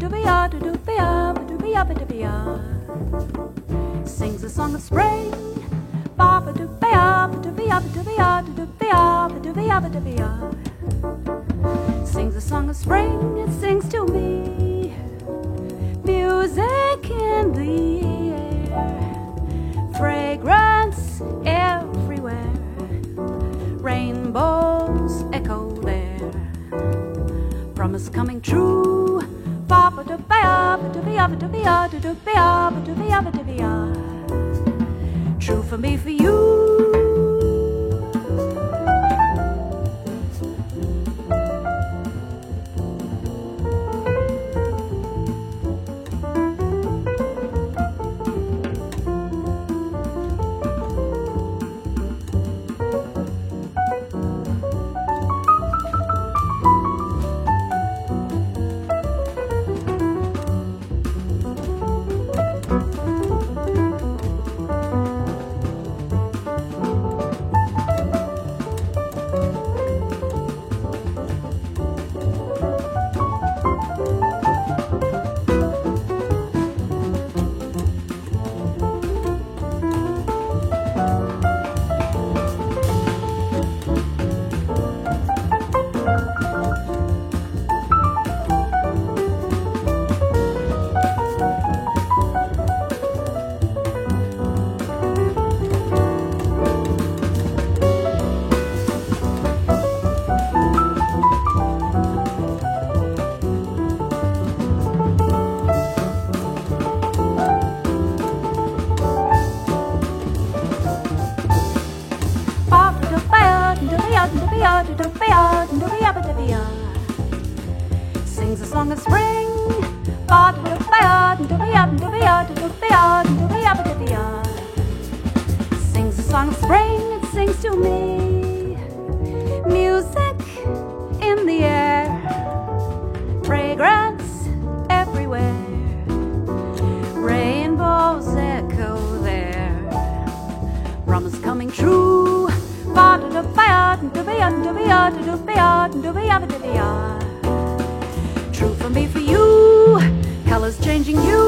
Sings a song of spring. Sings a song of spring, it sings to me. Music in the air, fragrance everywhere, rainbows echo there, promise coming true. True for me, for you. Sings a song of spring. Sings a song of spring, it sings to me. Music in the air, fragrance everywhere, rainbows echo there, promise coming true. True for me, for you, colors changing you.